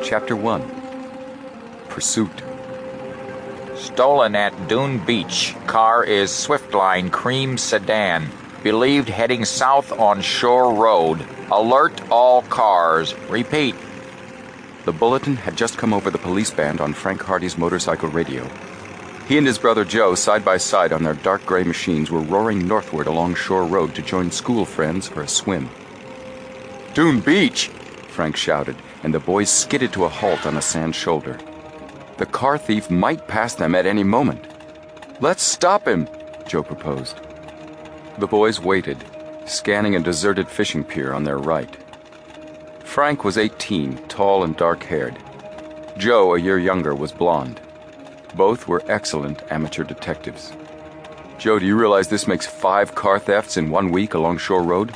Chapter 1. Pursuit. Stolen at Dune Beach. Car is Swiftline cream sedan. Believed heading south on Shore Road. Alert all cars. Repeat. The bulletin had just come over the police band on Frank Hardy's motorcycle radio. He and his brother Joe, side by side on their dark gray machines, were roaring northward along Shore Road to join school friends for a swim. "Dune Beach!" Frank shouted, and the boys skidded to a halt on a sand shoulder. The car thief might pass them at any moment. "Let's stop him," Joe proposed. The boys waited, scanning a deserted fishing pier on their right. Frank was 18, tall and dark-haired. Joe, a year younger, was blonde. Both were excellent amateur detectives. "Joe, do you realize this makes 5 car thefts in 1 week along Shore Road?"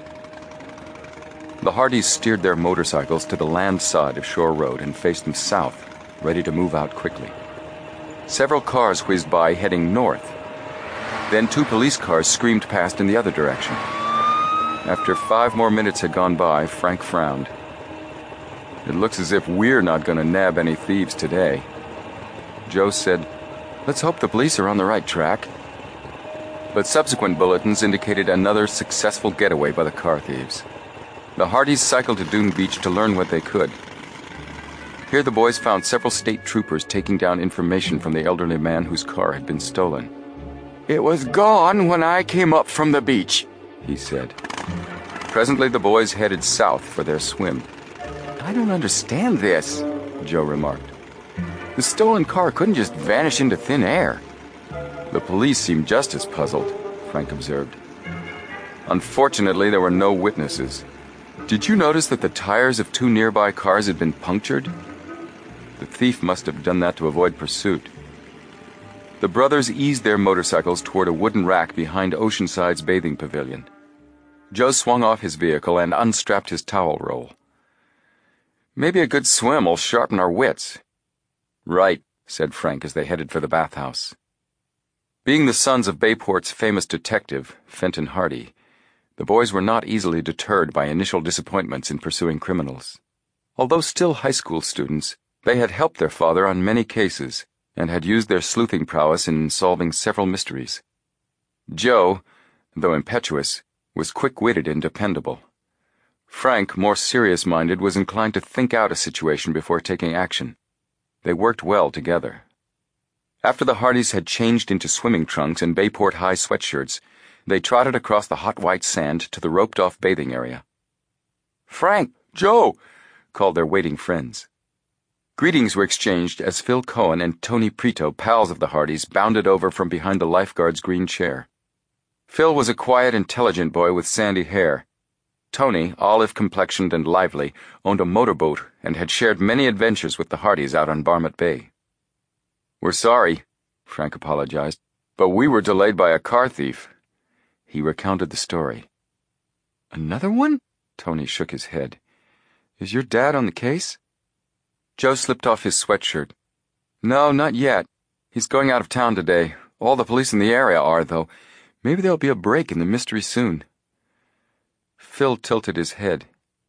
The Hardys steered their motorcycles to the land side of Shore Road and faced them south, ready to move out quickly. Several cars whizzed by heading north. Then 2 police cars screamed past in the other direction. After 5 more minutes had gone by, Frank frowned. "It looks as if we're not going to nab any thieves today." Joe said, "Let's hope the police are on the right track." But subsequent bulletins indicated another successful getaway by the car thieves. The Hardys cycled to Dune Beach to learn what they could. Here the boys found several state troopers taking down information from the elderly man whose car had been stolen. "It was gone when I came up from the beach," he said. Presently the boys headed south for their swim. "I don't understand this," Joe remarked. "The stolen car couldn't just vanish into thin air." "The police seemed just as puzzled," Frank observed. "Unfortunately, there were no witnesses. Did you notice that the tires of 2 nearby cars had been punctured? The thief must have done that to avoid pursuit." The brothers eased their motorcycles toward a wooden rack behind Oceanside's bathing pavilion. Joe swung off his vehicle and unstrapped his towel roll. "Maybe a good swim will sharpen our wits." "Right," said Frank as they headed for the bathhouse. Being the sons of Bayport's famous detective, Fenton Hardy, the boys were not easily deterred by initial disappointments in pursuing criminals. Although still high school students, they had helped their father on many cases and had used their sleuthing prowess in solving several mysteries. Joe, though impetuous, was quick-witted and dependable. Frank, more serious-minded, was inclined to think out a situation before taking action. They worked well together. After the Hardys had changed into swimming trunks and Bayport High sweatshirts, they trotted across the hot white sand to the roped-off bathing area. "Frank! Joe!" called their waiting friends. Greetings were exchanged as Phil Cohen and Tony Prito, pals of the Hardys, bounded over from behind the lifeguard's green chair. Phil was a quiet, intelligent boy with sandy hair. Tony, olive-complexioned and lively, owned a motorboat and had shared many adventures with the Hardys out on Barmet Bay. "We're sorry," Frank apologized, "but we were delayed by a car thief." He recounted the story. "Another one?" Tony shook his head. "Is your dad on the case?" Joe slipped off his sweatshirt. "No, not yet. He's going out of town today. All the police in the area are, though. Maybe there'll be a break in the mystery soon." Phil tilted his head.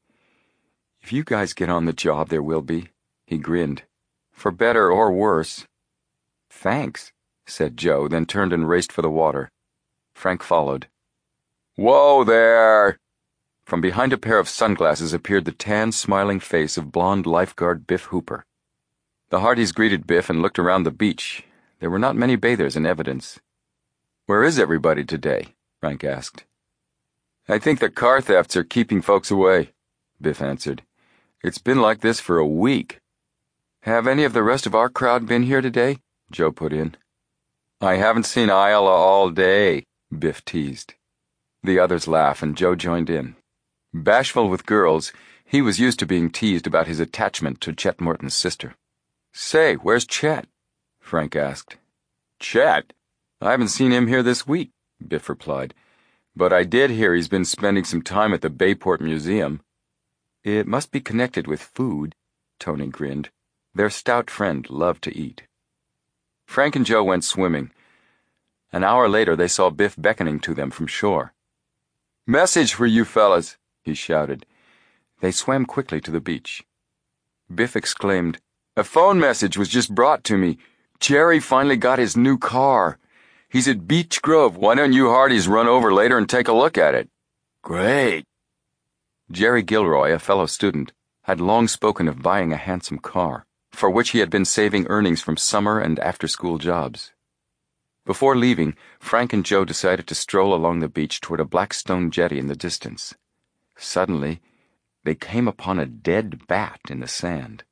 "If you guys get on the job, there will be." He grinned. "For better or worse." "Thanks," said Joe, then turned and raced for the water. Frank followed. "Whoa there!" From behind a pair of sunglasses appeared the tan, smiling face of blonde lifeguard Biff Hooper. The Hardys greeted Biff and looked around the beach. There were not many bathers in evidence. "Where is everybody today?" Frank asked. "I think the car thefts are keeping folks away," Biff answered. "It's been like this for a week." "Have any of the rest of our crowd been here today?" Joe put in. "I haven't seen Ayala all day," Biff teased. The others laughed, and Joe joined in. Bashful with girls, he was used to being teased about his attachment to Chet Morton's sister. "Say, where's Chet?" Frank asked. "Chet? I haven't seen him here this week," Biff replied. "But I did hear he's been spending some time at the Bayport Museum." "It must be connected with food," Tony grinned. Their stout friend loved to eat. Frank and Joe went swimming. An hour later they saw Biff beckoning to them from shore. "Message for you fellas," he shouted. They swam quickly to the beach. Biff exclaimed, "A phone message was just brought to me. Jerry finally got his new car. He's at Beech Grove. Why don't you Hardys run over later and take a look at it?" "Great." Jerry Gilroy, a fellow student, had long spoken of buying a handsome car, for which he had been saving earnings from summer and after-school jobs. Before leaving, Frank and Joe decided to stroll along the beach toward a black stone jetty in the distance. Suddenly, they came upon a dead bat in the sand.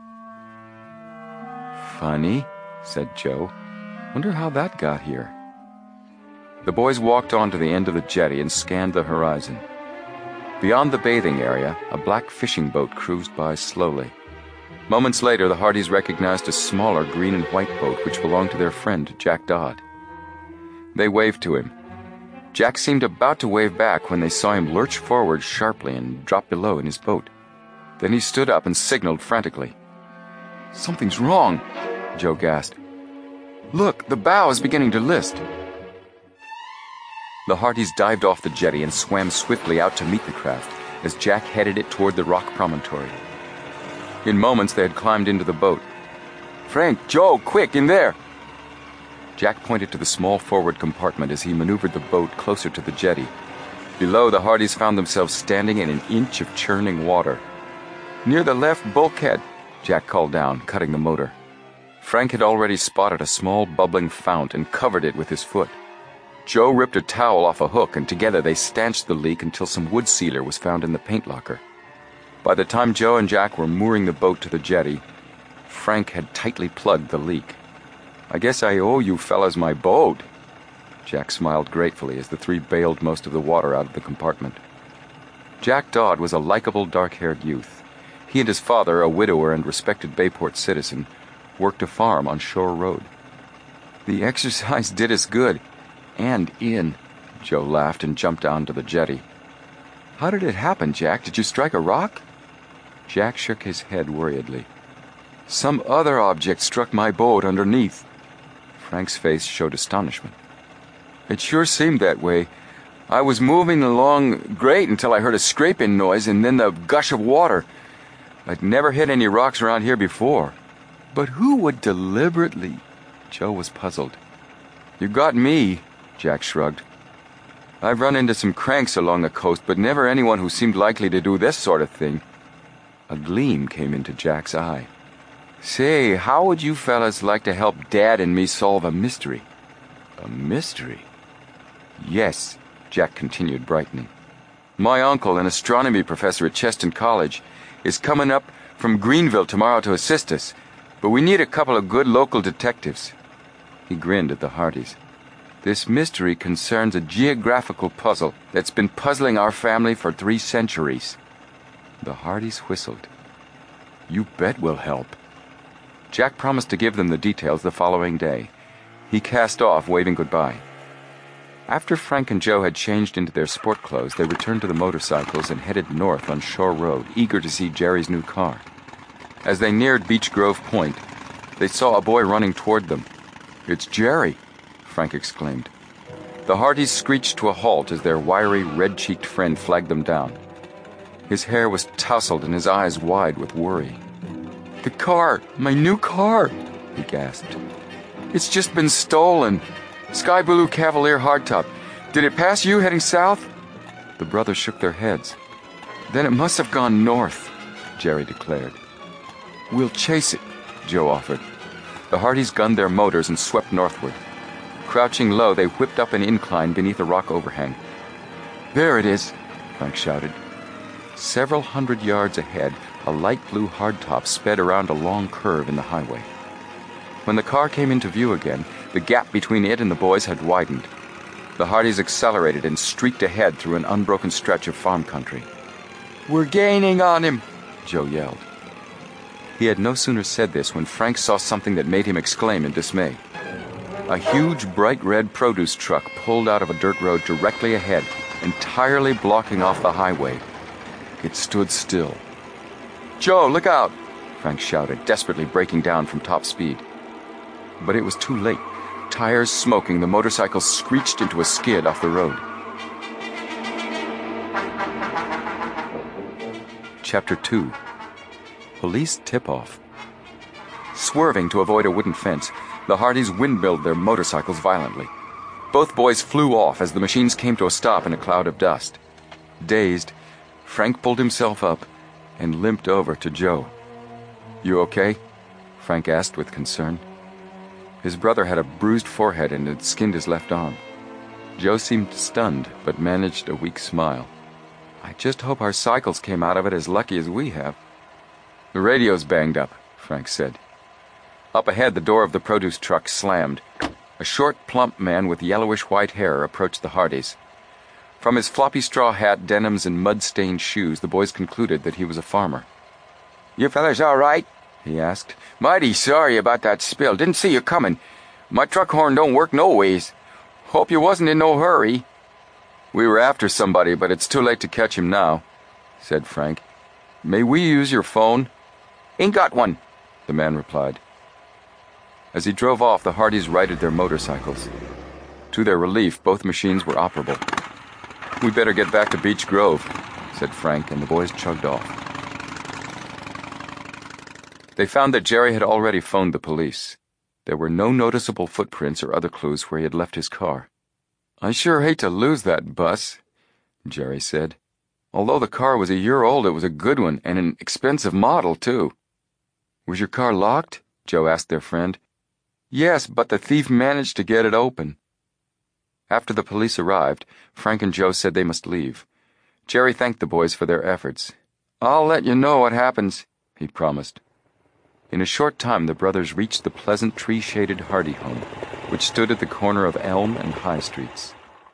"Funny," said Joe. "Wonder how that got here." The boys walked on to the end of the jetty and scanned the horizon. Beyond the bathing area, a black fishing boat cruised by slowly. Moments later, the Hardys recognized a smaller green and white boat which belonged to their friend, Jack Dodd. They waved to him. Jack seemed about to wave back when they saw him lurch forward sharply and drop below in his boat. Then he stood up and signaled frantically. "Something's wrong," Joe gasped. "Look, the bow is beginning to list." The Hardys dived off the jetty and swam swiftly out to meet the craft as Jack headed it toward the rock promontory. In moments, they had climbed into the boat. "Frank, Joe, quick, in there!" Jack pointed to the small forward compartment as he maneuvered the boat closer to the jetty. Below, the Hardys found themselves standing in an inch of churning water. "Near the left bulkhead," Jack called down, cutting the motor. Frank had already spotted a small bubbling fount and covered it with his foot. Joe ripped a towel off a hook, and together they stanched the leak until some wood sealer was found in the paint locker. By the time Joe and Jack were mooring the boat to the jetty, Frank had tightly plugged the leak. "I guess I owe you fellas my boat." Jack smiled gratefully as the three bailed most of the water out of the compartment. Jack Dodd was a likable, dark-haired youth. He and his father, a widower and respected Bayport citizen, worked a farm on Shore Road. "The exercise did us good. And in," Joe laughed and jumped onto the jetty. "How did it happen, Jack? Did you strike a rock?" Jack shook his head worriedly. "Some other object struck my boat underneath." Frank's face showed astonishment. "It sure seemed that way. I was moving along great until I heard a scraping noise and then the gush of water. I'd never hit any rocks around here before. But who would deliberately—" Joe was puzzled. "You got me," Jack shrugged. "I've run into some cranks along the coast, but never anyone who seemed likely to do this sort of thing." A gleam came into Jack's eye. "Say, how would you fellas like to help Dad and me solve a mystery?" "A mystery?" "Yes," Jack continued, brightening. "My uncle, an astronomy professor at Cheston College, is coming up from Greenville tomorrow to assist us, but we need a couple of good local detectives." He grinned at the Hardys. "This mystery concerns a geographical puzzle that's been puzzling our family for 3 centuries. The Hardys whistled. "You bet we'll help." Jack promised to give them the details the following day. He cast off, waving goodbye. After Frank and Joe had changed into their sport clothes, they returned to the motorcycles and headed north on Shore Road, eager to see Jerry's new car. As they neared Beech Grove Point, they saw a boy running toward them. "It's Jerry!" Frank exclaimed. The Hardys screeched to a halt as their wiry, red-cheeked friend flagged them down. His hair was tousled and his eyes wide with worry. "The car! My new car!" he gasped. "It's just been stolen. Sky Blue Cavalier hardtop. Did it pass you heading south?" The brothers shook their heads. "Then it must have gone north," Jerry declared. "We'll chase it," Joe offered. The Hardys gunned their motors and swept northward. Crouching low, they whipped up an incline beneath a rock overhang. "There it is," Frank shouted. Several hundred yards ahead, a light blue hardtop sped around a long curve in the highway. When the car came into view again, the gap between it and the boys had widened. The Hardys accelerated and streaked ahead through an unbroken stretch of farm country. "We're gaining on him," Joe yelled. He had no sooner said this when Frank saw something that made him exclaim in dismay. A huge, bright red produce truck pulled out of a dirt road directly ahead, entirely blocking off the highway. It stood still. "Joe, look out!" Frank shouted, desperately braking down from top speed. But it was too late. Tires smoking, the motorcycle screeched into a skid off the road. Chapter 2. Police tip-off. Swerving to avoid a wooden fence, the Hardys windmilled their motorcycles violently. Both boys flew off as the machines came to a stop in a cloud of dust. Dazed, Frank pulled himself up and limped over to Joe. "You okay?" Frank asked with concern. His brother had a bruised forehead and had skinned his left arm. Joe seemed stunned, but managed a weak smile. "I just hope our cycles came out of it as lucky as we have." "The radio's banged up," Frank said. Up ahead, the door of the produce truck slammed. A short, plump man with yellowish-white hair approached the Hardys. From his floppy straw hat, denims, and mud-stained shoes, the boys concluded that he was a farmer. "You fellas all right?" he asked. "Mighty sorry about that spill. Didn't see you coming. My truck horn don't work no ways. Hope you wasn't in no hurry." "We were after somebody, but it's too late to catch him now," said Frank. "May we use your phone?" "Ain't got one," the man replied. As he drove off, the Hardys righted their motorcycles. To their relief, both machines were operable. "We better get back to Beech Grove," said Frank, and the boys chugged off. They found that Jerry had already phoned the police. There were no noticeable footprints or other clues where he had left his car. "I sure hate to lose that bus," Jerry said. "Although the car was a year old, it was a good one, and an expensive model, too." "Was your car locked?" Joe asked their friend. "Yes, but the thief managed to get it open." After the police arrived, Frank and Joe said they must leave. Jerry thanked the boys for their efforts. "I'll let you know what happens," he promised. In a short time, the brothers reached the pleasant tree-shaded Hardy home, which stood at the corner of Elm and High Streets.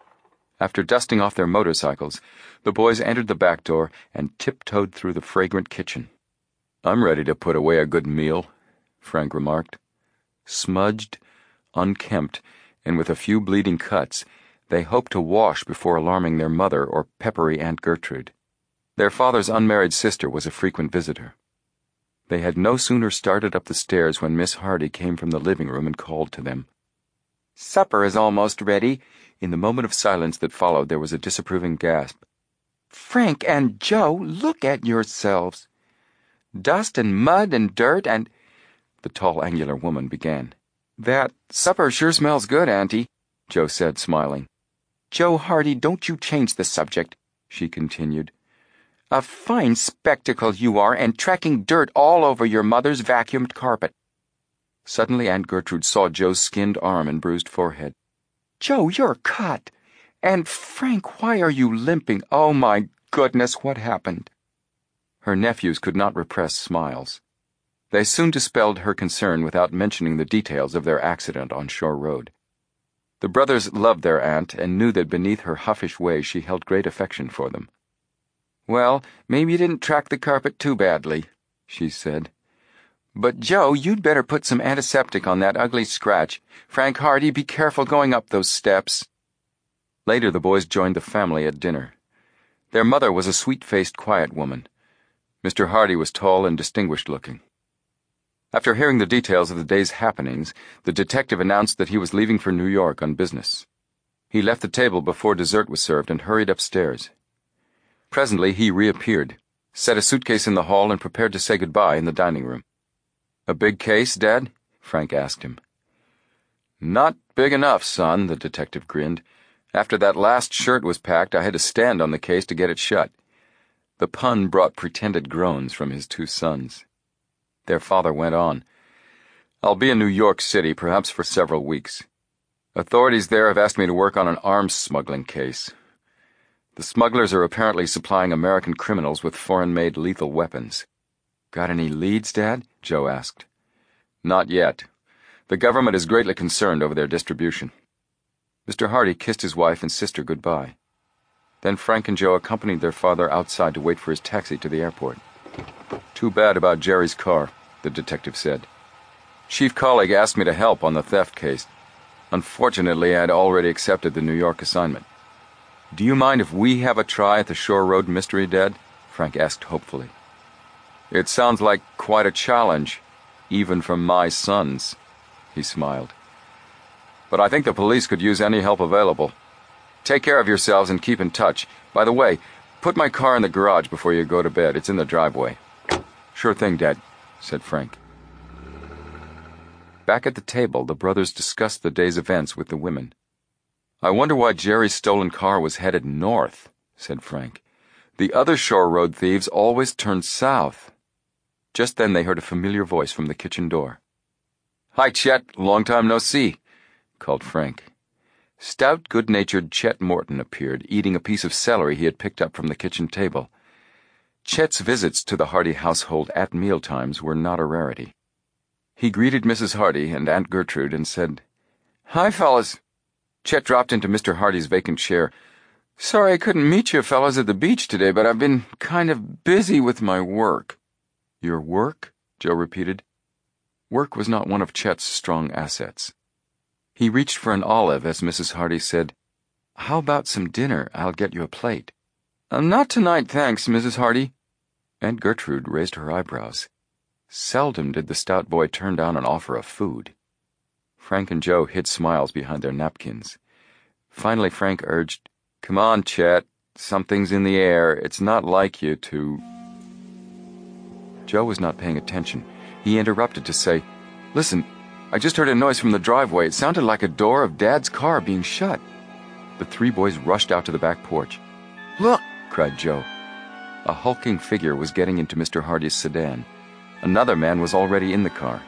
After dusting off their motorcycles, the boys entered the back door and tiptoed through the fragrant kitchen. "I'm ready to put away a good meal," Frank remarked. Smudged, unkempt, and with a few bleeding cuts, they hoped to wash before alarming their mother or peppery Aunt Gertrude. Their father's unmarried sister was a frequent visitor. They had no sooner started up the stairs when Miss Hardy came from the living room and called to them. "Supper is almost ready." In the moment of silence that followed, there was a disapproving gasp. "Frank and Joe, look at yourselves. Dust and mud and dirt and—" The tall, angular woman began. "That supper sure smells good, Auntie," Joe said, smiling. "Joe Hardy, don't you change the subject," she continued. "A fine spectacle you are, and tracking dirt all over your mother's vacuumed carpet." Suddenly Aunt Gertrude saw Joe's skinned arm and bruised forehead. "Joe, you're cut. And Frank, why are you limping? Oh, my goodness, what happened?" Her nephews could not repress smiles. They soon dispelled her concern without mentioning the details of their accident on Shore Road. The brothers loved their aunt and knew that beneath her huffish ways she held great affection for them. "Well, maybe you didn't track the carpet too badly," she said. "But, Joe, you'd better put some antiseptic on that ugly scratch. Frank Hardy, be careful going up those steps." Later, the boys joined the family at dinner. Their mother was a sweet-faced, quiet woman. Mr. Hardy was tall and distinguished-looking. After hearing the details of the day's happenings, the detective announced that he was leaving for New York on business. He left the table before dessert was served and hurried upstairs. Presently, he reappeared, set a suitcase in the hall, and prepared to say goodbye in the dining room. "A big case, Dad?" Frank asked him. "Not big enough, son," the detective grinned. "After that last shirt was packed, I had to stand on the case to get it shut." The pun brought pretended groans from his two sons. Their father went on. "I'll be in New York City, perhaps for several weeks. Authorities there have asked me to work on an arms smuggling case. The smugglers are apparently supplying American criminals with foreign-made lethal weapons." "Got any leads, Dad?" Joe asked. "Not yet. The government is greatly concerned over their distribution." Mr. Hardy kissed his wife and sister goodbye. Then Frank and Joe accompanied their father outside to wait for his taxi to the airport. "Too bad about Jerry's car," the detective said. "Chief Colleague asked me to help on the theft case. Unfortunately, I had already accepted the New York assignment." "Do you mind if we have a try at the Shore Road mystery, Dad?" Frank asked hopefully. "It sounds like quite a challenge, even from my sons," he smiled. "But I think the police could use any help available. Take care of yourselves and keep in touch. By the way, put my car in the garage before you go to bed. It's in the driveway." Sure thing, Dad, said Frank. Back at the table, the brothers discussed the day's events with the women. I wonder why Jerry's stolen car was headed north, said Frank. The other Shore Road thieves always turned south. Just then they heard a familiar voice from the kitchen door. Hi, Chet. Long time no see, called Frank. Stout, good-natured Chet Morton appeared, eating a piece of celery he had picked up from the kitchen table. Chet's visits to the Hardy household at mealtimes were not a rarity. He greeted Mrs. Hardy and Aunt Gertrude and said, Hi, fellas. Chet dropped into Mr. Hardy's vacant chair. Sorry I couldn't meet you fellas at the beach today, but I've been kind of busy with my work. Your work? Joe repeated. Work was not one of Chet's strong assets. He reached for an olive as Mrs. Hardy said, How about some dinner? I'll get you a plate. Not tonight, thanks, Mrs. Hardy. Aunt Gertrude raised her eyebrows. Seldom did the stout boy turn down an offer of food. Frank and Joe hid smiles behind their napkins. Finally, Frank urged, Come on, Chet. Something's in the air. It's not like you to... Joe was not paying attention. He interrupted to say, Listen, I just heard a noise from the driveway. It sounded like a door of Dad's car being shut. The three boys rushed out to the back porch. Look, cried Joe. A hulking figure was getting into Mr. Hardy's sedan. Another man was already in the car.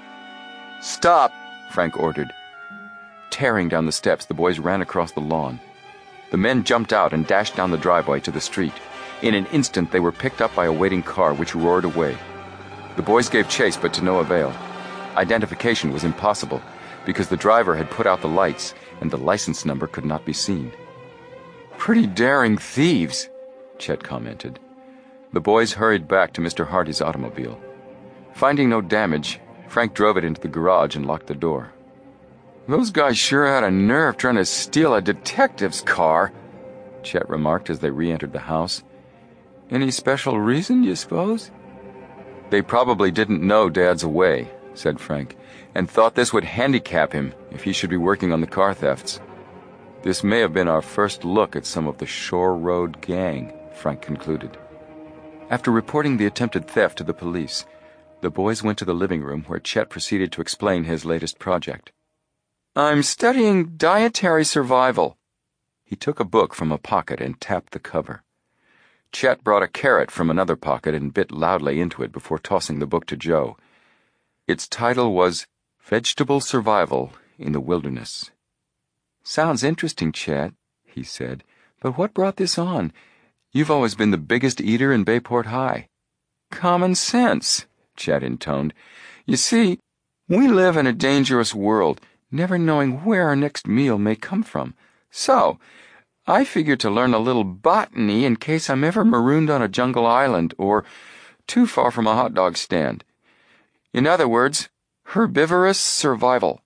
Stop, Frank ordered. Tearing down the steps, the boys ran across the lawn. The men jumped out and dashed down the driveway to the street. In an instant, they were picked up by a waiting car which roared away. The boys gave chase, but to no avail. Identification was impossible because the driver had put out the lights and the license number could not be seen. Pretty daring thieves, Chet commented. The boys hurried back to Mr. Hardy's automobile. Finding no damage, Frank drove it into the garage and locked the door. Those guys sure had a nerve trying to steal a detective's car, Chet remarked as they re-entered the house. Any special reason, you suppose? They probably didn't know Dad's away, said Frank, and thought this would handicap him if he should be working on the car thefts. This may have been our first look at some of the Shore Road gang, Frank concluded. After reporting the attempted theft to the police, the boys went to the living room where Chet proceeded to explain his latest project. I'm studying dietary survival. He took a book from a pocket and tapped the cover. Chet brought a carrot from another pocket and bit loudly into it before tossing the book to Joe. Its title was Vegetable Survival in the Wilderness. Sounds interesting, Chet, he said, but what brought this on? You've always been the biggest eater in Bayport High. Common sense, Chet intoned. You see, we live in a dangerous world, never knowing where our next meal may come from. So, I figured to learn a little botany in case I'm ever marooned on a jungle island or too far from a hot dog stand. In other words, herbivorous survival.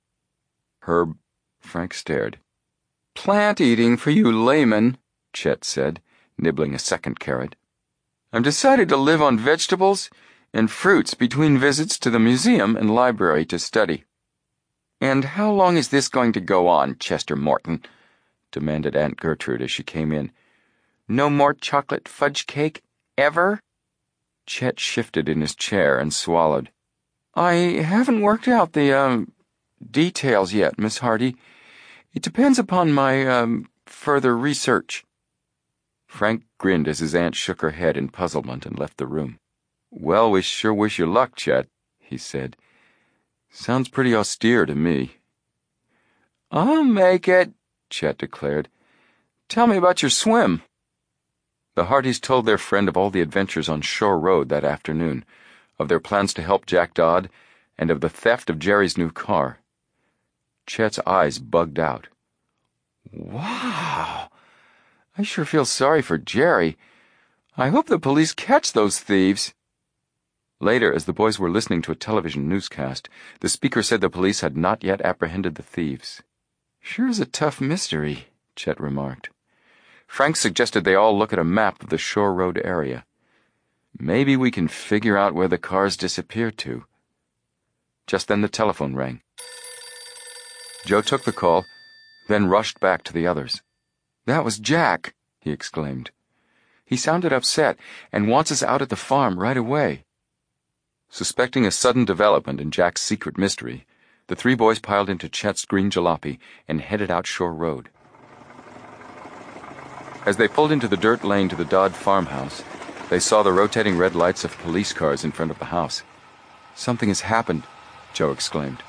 Frank stared. Plant eating for you laymen, Chet said, nibbling a second carrot. I've decided to live on vegetables and fruits between visits to the museum and library to study. And how long is this going to go on, Chester Morton? Demanded Aunt Gertrude as she came in. No more chocolate fudge cake, ever? Chet shifted in his chair and swallowed. I haven't worked out the, details yet, Miss Hardy. It depends upon my, further research. Frank grinned as his aunt shook her head in puzzlement and left the room. Well, we sure wish you luck, Chet, he said. Sounds pretty austere to me. I'll make it, Chet declared. Tell me about your swim. The Hardys told their friend of all the adventures on Shore Road that afternoon, of their plans to help Jack Dodd, and of the theft of Jerry's new car. Chet's eyes bugged out. Wow! I sure feel sorry for Jerry. I hope the police catch those thieves. Later, as the boys were listening to a television newscast, the speaker said the police had not yet apprehended the thieves. Sure is a tough mystery, Chet remarked. Frank suggested they all look at a map of the Shore Road area. Maybe we can figure out where the cars disappeared to. Just then the telephone rang. Joe took the call, then rushed back to the others. That was Jack, he exclaimed. He sounded upset and wants us out at the farm right away. Suspecting a sudden development in Jack's secret mystery, the three boys piled into Chet's green jalopy and headed out Shore Road. As they pulled into the dirt lane to the Dodd farmhouse, they saw the rotating red lights of police cars in front of the house. "Something has happened," Joe exclaimed.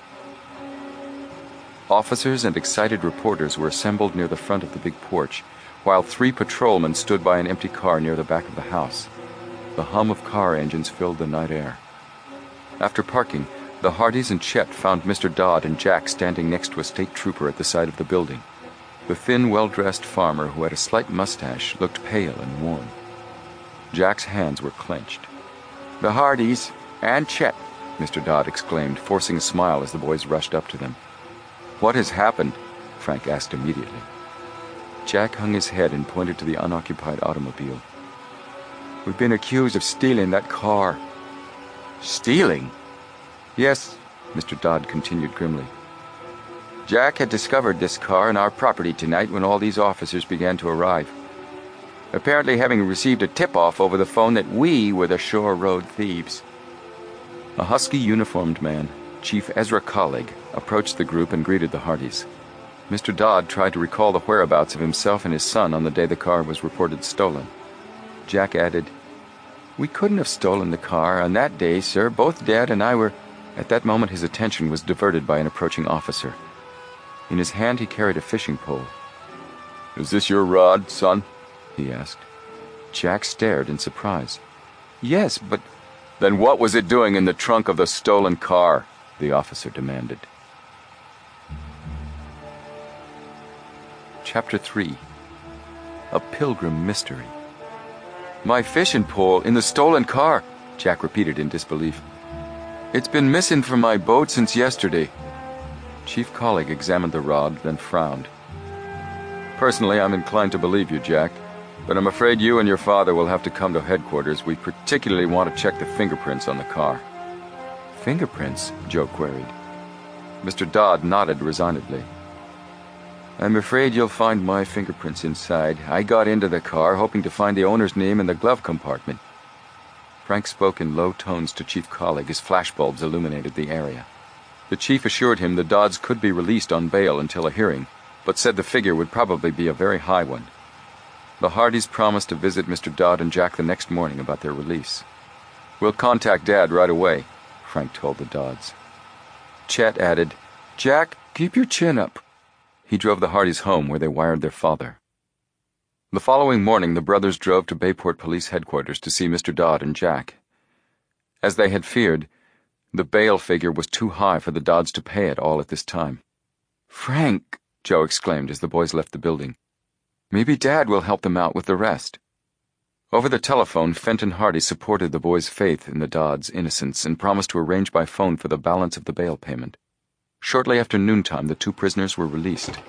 Officers and excited reporters were assembled near the front of the big porch, while 3 patrolmen stood by an empty car near the back of the house. The hum of car engines filled the night air. After parking, the Hardys and Chet found Mr. Dodd and Jack standing next to a state trooper at the side of the building. The thin, well-dressed farmer, who had a slight mustache, looked pale and worn. Jack's hands were clenched. "The Hardys and Chet," Mr. Dodd exclaimed, forcing a smile as the boys rushed up to them. "What has happened?" Frank asked immediately. Jack hung his head and pointed to the unoccupied automobile. "We've been accused of stealing that car." "Stealing?" "Yes," Mr. Dodd continued grimly. "Jack had discovered this car on our property tonight when all these officers began to arrive. Apparently having received a tip-off over the phone that we were the Shore Road thieves." A husky uniformed man, Chief Ezra Collig, approached the group and greeted the Hardys. Mr. Dodd tried to recall the whereabouts of himself and his son on the day the car was reported stolen. Jack added, "We couldn't have stolen the car on that day, sir. Both Dad and I were—" At that moment his attention was diverted by an approaching officer. In his hand he carried a fishing pole. "Is this your rod, son?" he asked. Jack stared in surprise. "Yes, but—" "Then what was it doing in the trunk of the stolen car?" the officer demanded. Chapter 3. A Pilgrim Mystery. "My fishing pole in the stolen car," Jack repeated in disbelief. "It's been missing from my boat since yesterday." Chief Collig examined the rod, then frowned. "Personally, I'm inclined to believe you, Jack, but I'm afraid you and your father will have to come to headquarters. We particularly want to check the fingerprints on the car." "Fingerprints?" Joe queried. Mr. Dodd nodded resignedly. "I'm afraid you'll find my fingerprints inside. I got into the car hoping to find the owner's name in the glove compartment." Frank spoke in low tones to Chief Collig as flashbulbs illuminated the area. The chief assured him the Dodds could be released on bail until a hearing, but said the figure would probably be a very high one. The Hardys promised to visit Mr. Dodd and Jack the next morning about their release. "We'll contact Dad right away," Frank told the Dodds. Chet added, "Jack, keep your chin up." He drove the Hardys home, where they wired their father. The following morning, the brothers drove to Bayport Police Headquarters to see Mr. Dodd and Jack. As they had feared, the bail figure was too high for the Dodds to pay it all at this time. "Frank," Joe exclaimed as the boys left the building. "Maybe Dad will help them out with the rest." Over the telephone, Fenton Hardy supported the boys' faith in the Dodds' innocence and promised to arrange by phone for the balance of the bail payment. Shortly after noontime, the 2 prisoners were released.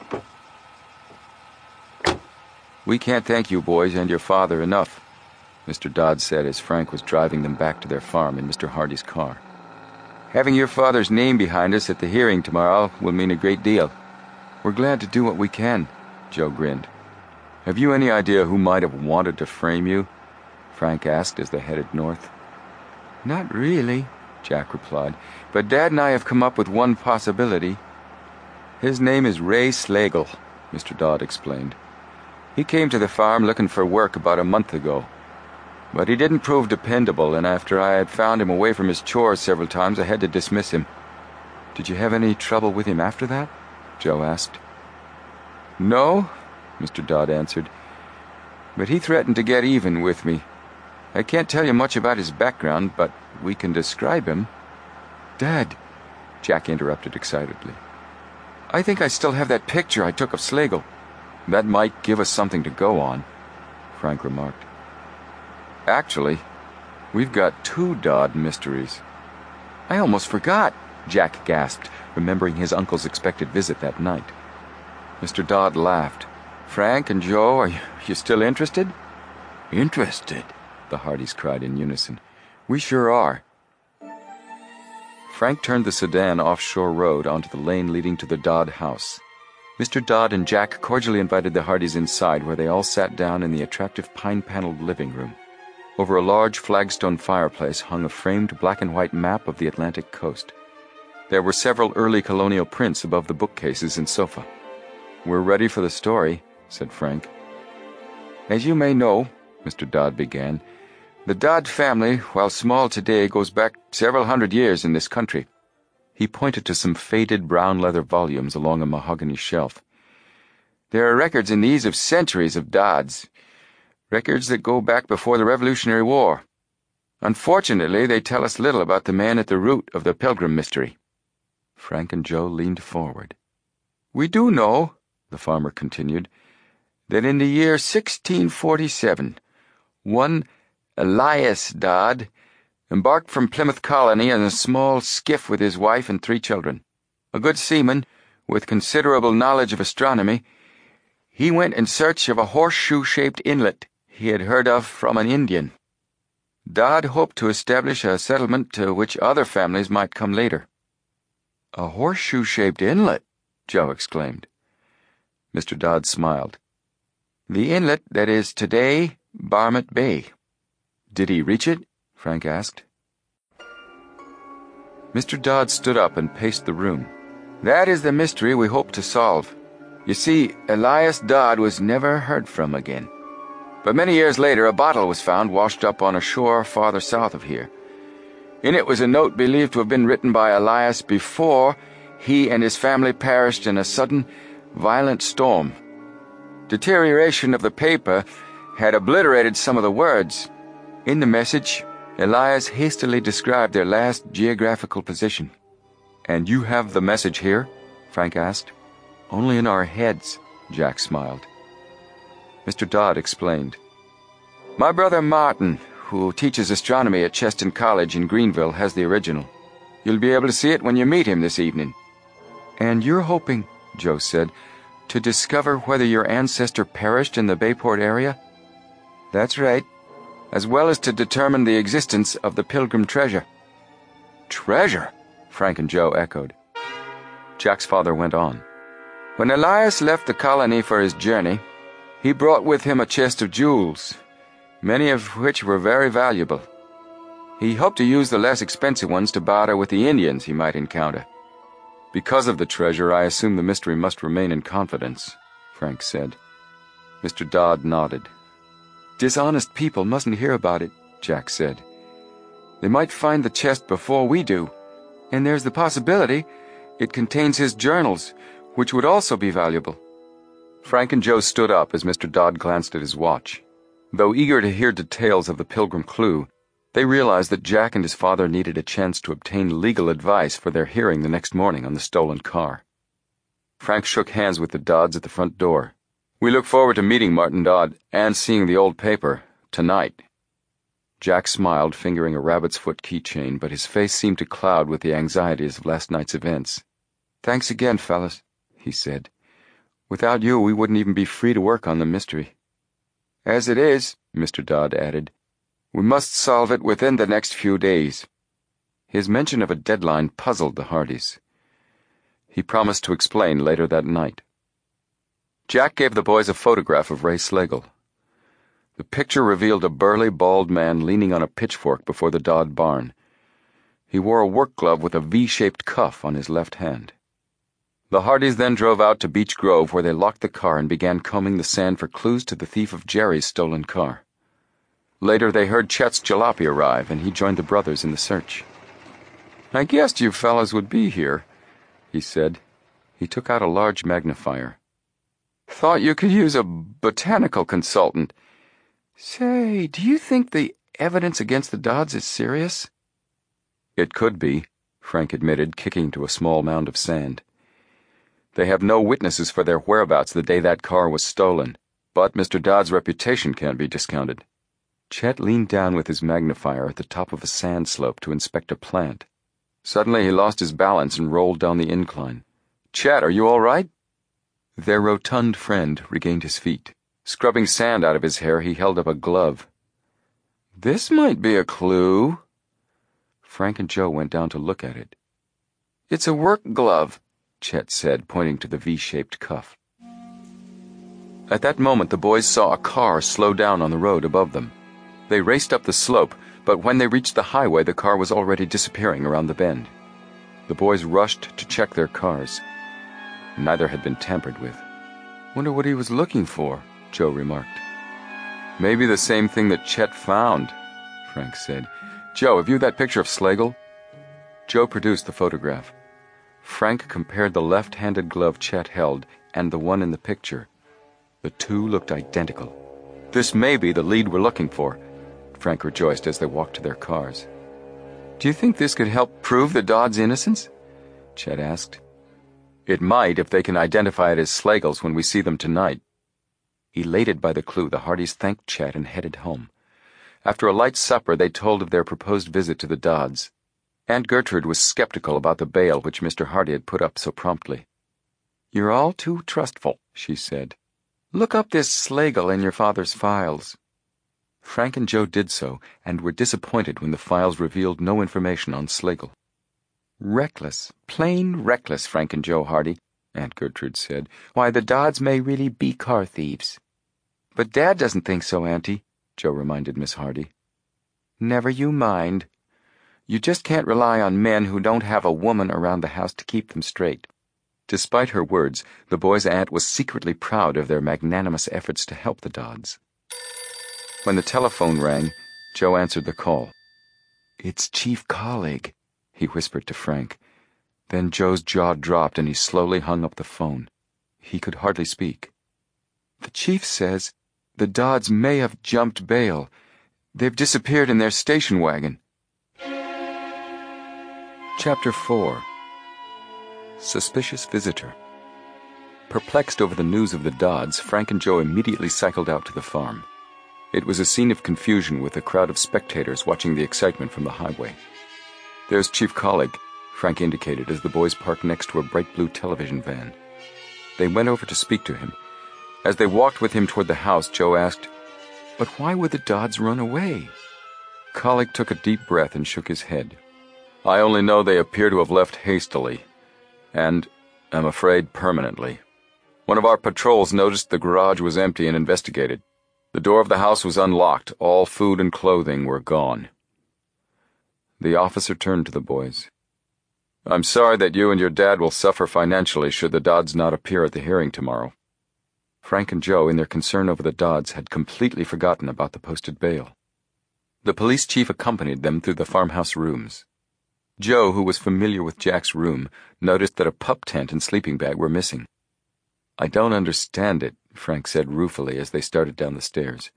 "We can't thank you boys and your father enough," Mr. Dodd said as Frank was driving them back to their farm in Mr. Hardy's car. "Having your father's name behind us at the hearing tomorrow will mean a great deal." "We're glad to do what we can," Joe grinned. "Have you any idea who might have wanted to frame you?" Frank asked as they headed north. "Not really," Jack replied, "but Dad and I have come up with one possibility." "His name is Ray Slagle," Mr. Dodd explained. "He came to the farm looking for work about a month ago. But he didn't prove dependable, and after I had found him away from his chores several times, I had to dismiss him." "Did you have any trouble with him after that?" Joe asked. "No," Mr. Dodd answered, "but he threatened to get even with me. I can't tell you much about his background, but we can describe him." "Dad," Jack interrupted excitedly, "I think I still have that picture I took of Slagle." "That might give us something to go on," Frank remarked. "Actually, we've got 2 Dodd mysteries." "I almost forgot," Jack gasped, remembering his uncle's expected visit that night. Mr. Dodd laughed. "Frank and Joe, are you still interested?" "Interested?" the Hardys cried in unison. "We sure are." Frank turned the sedan off Shore Road onto the lane leading to the Dodd house. Mr. Dodd and Jack cordially invited the Hardys inside, where they all sat down in the attractive pine-paneled living room. Over a large flagstone fireplace hung a framed black-and-white map of the Atlantic coast. There were several early colonial prints above the bookcases and sofa. "We're ready for the story," said Frank. "As you may know," Mr. Dodd began, "the Dodd family, while small today, goes back several hundred years in this country." He pointed to some faded brown leather volumes along a mahogany shelf. "There are records in these of centuries of Dodds, records that go back before the Revolutionary War. Unfortunately, they tell us little about the man at the root of the Pilgrim mystery." Frank and Joe leaned forward. "We do know," the farmer continued, "that in the year 1647, one Elias Dodd embarked from Plymouth Colony in a small skiff with his wife and 3 children. A good seaman, with considerable knowledge of astronomy, he went in search of a horseshoe-shaped inlet he had heard of from an Indian. Dodd hoped to establish a settlement to which other families might come later." "A horseshoe-shaped inlet?" Joe exclaimed. Mr. Dodd smiled. "The inlet that is today Barmet Bay." "Did he reach it?" Frank asked. Mr. Dodd stood up and paced the room. "That is the mystery we hope to solve. You see, Elias Dodd was never heard from again. But many years later, a bottle was found washed up on a shore farther south of here. In it was a note believed to have been written by Elias before he and his family perished in a sudden, violent storm. Deterioration of the paper had obliterated some of the words. In the message, Elias hastily described their last geographical position." "And you have the message here?" Frank asked. "Only in our heads," Jack smiled. Mr. Dodd explained. "My brother Martin, who teaches astronomy at Cheston College in Greenville, has the original. You'll be able to see it when you meet him this evening." "And you're hoping," Joe said, "to discover whether your ancestor perished in the Bayport area?" "That's right, as well as to determine the existence of the Pilgrim treasure." "Treasure?" Frank and Joe echoed. Jack's father went on. "When Elias left the colony for his journey, he brought with him a chest of jewels, many of which were very valuable. He hoped to use the less expensive ones to barter with the Indians he might encounter." "Because of the treasure, I assume the mystery must remain in confidence," Frank said. Mr. Dodd nodded. "Dishonest people mustn't hear about it," Jack said. "They might find the chest before we do, and there's the possibility it contains his journals, which would also be valuable." Frank and Joe stood up as Mr. Dodd glanced at his watch. Though eager to hear details of the Pilgrim clue, they realized that Jack and his father needed a chance to obtain legal advice for their hearing the next morning on the stolen car. Frank shook hands with the Dodds at the front door. "We look forward to meeting Martin Dodd and seeing the old paper tonight." Jack smiled, fingering a rabbit's foot keychain, but his face seemed to cloud with the anxieties of last night's events. "Thanks again, fellas," he said. "Without you, we wouldn't even be free to work on the mystery." "As it is," Mr. Dodd added, "we must solve it within the next few days." His mention of a deadline puzzled the Hardys. He promised to explain later that night. Jack gave the boys a photograph of Ray Slagle. The picture revealed a burly, bald man leaning on a pitchfork before the Dodd barn. He wore a work glove with a V-shaped cuff on his left hand. The Hardys then drove out to Beech Grove, where they locked the car and began combing the sand for clues to the thief of Jerry's stolen car. Later, they heard Chet's jalopy arrive, and he joined the brothers in the search. "I guessed you fellas would be here," he said. He took out a large magnifier. "Thought you could use a botanical consultant. Say, do you think the evidence against the Dodds is serious?" "It could be," Frank admitted, kicking to a small mound of sand. "They have no witnesses for their whereabouts the day that car was stolen, but Mr. Dodd's reputation can't be discounted." Chet leaned down with his magnifier at the top of a sand slope to inspect a plant. Suddenly he lost his balance and rolled down the incline. "Chet, are you all right?" Their rotund friend regained his feet. Scrubbing sand out of his hair, he held up a glove. "This might be a clue." Frank and Joe went down to look at it. "It's a work glove," Chet said, pointing to the V-shaped cuff. At that moment, the boys saw a car slow down on the road above them. They raced up the slope, but when they reached the highway, the car was already disappearing around the bend. The boys rushed to check their cars. Neither had been tampered with. "Wonder what he was looking for," Joe remarked. "Maybe the same thing that Chet found," Frank said. "Joe, have you that picture of Slagle?" Joe produced the photograph. Frank compared the left-handed glove Chet held and the one in the picture. The two looked identical. "This may be the lead we're looking for," Frank rejoiced as they walked to their cars. "Do you think this could help prove the Dodds' innocence?" Chet asked. "It might if they can identify it as Slagle's when we see them tonight." Elated by the clue, the Hardys thanked Chet and headed home. After a light supper, they told of their proposed visit to the Dodds. Aunt Gertrude was skeptical about the bail which Mr. Hardy had put up so promptly. "You're all too trustful," she said. "Look up this Slagle in your father's files." Frank and Joe did so, and were disappointed when the files revealed no information on Slagle. "Reckless, plain reckless, Frank and Joe Hardy," Aunt Gertrude said. "Why, the Dodds may really be car thieves." "But Dad doesn't think so, Auntie," Joe reminded Miss Hardy. "Never you mind. You just can't rely on men who don't have a woman around the house to keep them straight." Despite her words, the boy's aunt was secretly proud of their magnanimous efforts to help the Dodds. When the telephone rang, Joe answered the call. "It's Chief Collig," he whispered to Frank. Then Joe's jaw dropped and he slowly hung up the phone. He could hardly speak. "The chief says the Dodds may have jumped bail. They've disappeared in their station wagon." Chapter 4. Suspicious Visitor. Perplexed over the news of the Dodds, Frank and Joe immediately cycled out to the farm. It was a scene of confusion with a crowd of spectators watching the excitement from the highway. "There's Chief Collig," Frank indicated as the boys parked next to a bright blue television van. They went over to speak to him. As they walked with him toward the house, Joe asked, "But why would the Dodds run away?" Collig took a deep breath and shook his head. "I only know they appear to have left hastily. And, I'm afraid, permanently. One of our patrols noticed the garage was empty and investigated. The door of the house was unlocked. All food and clothing were gone." The officer turned to the boys. "I'm sorry that you and your dad will suffer financially should the Dodds not appear at the hearing tomorrow." Frank and Joe, in their concern over the Dodds, had completely forgotten about the posted bail. The police chief accompanied them through the farmhouse rooms. Joe, who was familiar with Jack's room, noticed that a pup tent and sleeping bag were missing. "I don't understand it," Frank said ruefully as they started down the stairs.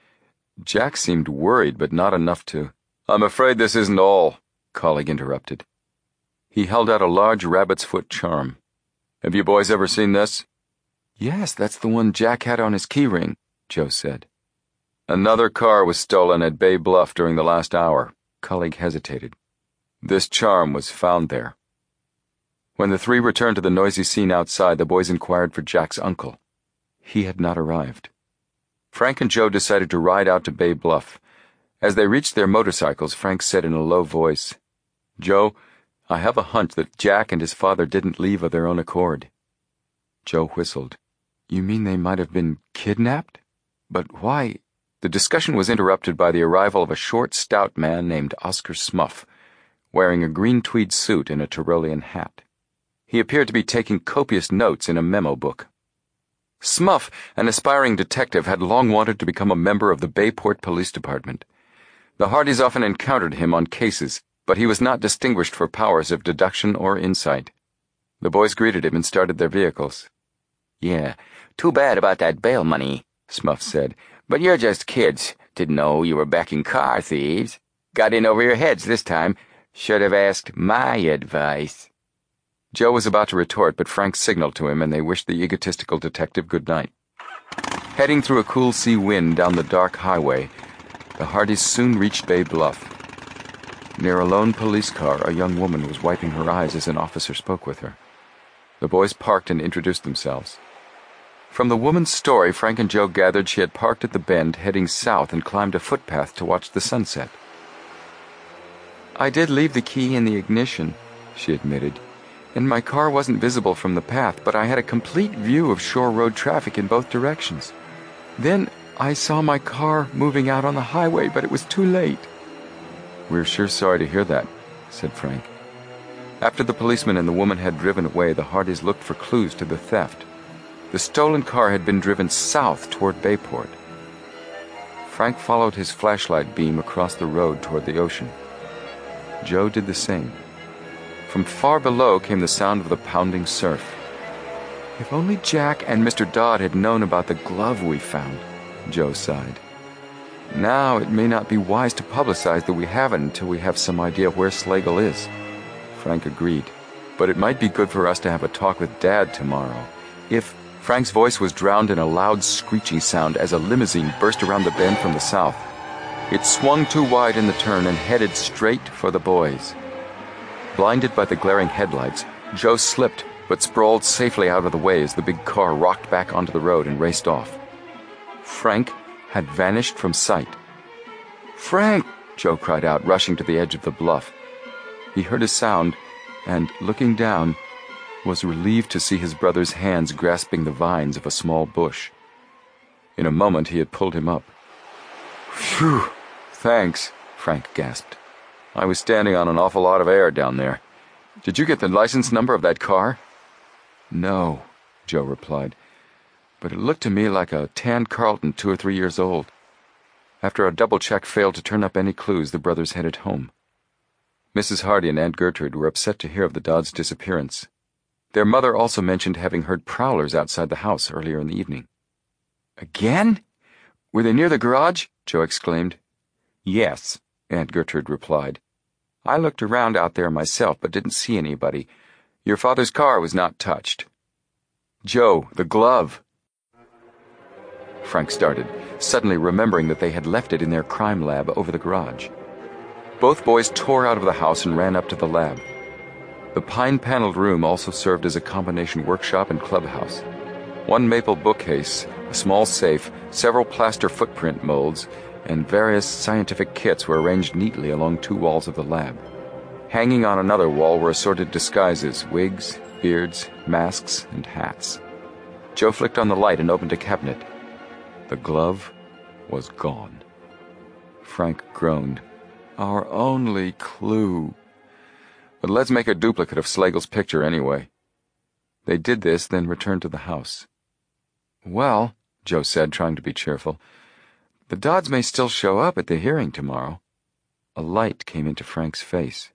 Jack seemed worried, but not enough to— "I'm afraid this isn't all," Collig interrupted. He held out a large rabbit's foot charm. "Have you boys ever seen this?" "Yes, that's the one Jack had on his keyring," Joe said. "Another car was stolen at Bay Bluff during the last hour." Collig hesitated. "This charm was found there." When the three returned to the noisy scene outside, the boys inquired for Jack's uncle. He had not arrived. Frank and Joe decided to ride out to Bay Bluff. As they reached their motorcycles, Frank said in a low voice, "Joe, I have a hunch that Jack and his father didn't leave of their own accord." Joe whistled. "You mean they might have been kidnapped? But why?" The discussion was interrupted by the arrival of a short, stout man named Oscar Smuff, wearing a green tweed suit and a Tyrolean hat. He appeared to be taking copious notes in a memo book. Smuff, an aspiring detective, had long wanted to become a member of the Bayport Police Department. The Hardys often encountered him on cases, but he was not distinguished for powers of deduction or insight. The boys greeted him and started their vehicles. "Yeah, too bad about that bail money," Smuff said. "But you're just kids. Didn't know you were backing car thieves. Got in over your heads this time. Should have asked my advice." Joe was about to retort, but Frank signaled to him and they wished the egotistical detective good night. Heading through a cool sea wind down the dark highway, the Hardys soon reached Bay Bluff. Near a lone police car, a young woman was wiping her eyes as an officer spoke with her. The boys parked and introduced themselves. From the woman's story, Frank and Joe gathered she had parked at the bend heading south and climbed a footpath to watch the sunset. "I did leave the key in the ignition," she admitted, "and my car wasn't visible from the path, but I had a complete view of Shore Road traffic in both directions. Then I saw my car moving out on the highway, but it was too late." "We're sure sorry to hear that," said Frank. After the policeman and the woman had driven away, the Hardys looked for clues to the theft. The stolen car had been driven south toward Bayport. Frank followed his flashlight beam across the road toward the ocean. Joe did the same. From far below came the sound of the pounding surf. "If only Jack and Mr. Dodd had known about the glove we found," Joe sighed. "Now it may not be wise to publicize that we haven't until we have some idea where Slagle is." Frank agreed. "But it might be good for us to have a talk with Dad tomorrow. If—" Frank's voice was drowned in a loud screeching sound as a limousine burst around the bend from the south. It swung too wide in the turn and headed straight for the boys. Blinded by the glaring headlights, Joe slipped but sprawled safely out of the way as the big car rocked back onto the road and raced off. Frank had vanished from sight. "Frank!" Joe cried out, rushing to the edge of the bluff. He heard a sound and, looking down, was relieved to see his brother's hands grasping the vines of a small bush. In a moment he had pulled him up. "Phew! Thanks," Frank gasped. "I was standing on an awful lot of air down there. Did you get the license number of that car?" "No," Joe replied, "but it looked to me like a tan Carlton 2 or 3 years old." After a double check failed to turn up any clues, the brothers headed home. Mrs. Hardy and Aunt Gertrude were upset to hear of the Dodds' disappearance. Their mother also mentioned having heard prowlers outside the house earlier in the evening. "Again? Were they near the garage?" Joe exclaimed. "Yes," Aunt Gertrude replied. "I looked around out there myself, but didn't see anybody. Your father's car was not touched." "Joe, the glove!" Frank started, suddenly remembering that they had left it in their crime lab over the garage. Both boys tore out of the house and ran up to the lab. The pine-paneled room also served as a combination workshop and clubhouse. One maple bookcase, a small safe, several plaster footprint molds, and various scientific kits were arranged neatly along 2 walls of the lab. Hanging on another wall were assorted disguises, wigs, beards, masks, and hats. Joe flicked on the light and opened a cabinet. The glove was gone. Frank groaned. "Our only clue. But let's make a duplicate of Slagle's picture anyway." They did this, then returned to the house. "Well," Joe said, trying to be cheerful, "the Dodds may still show up at the hearing tomorrow." A light came into Frank's face.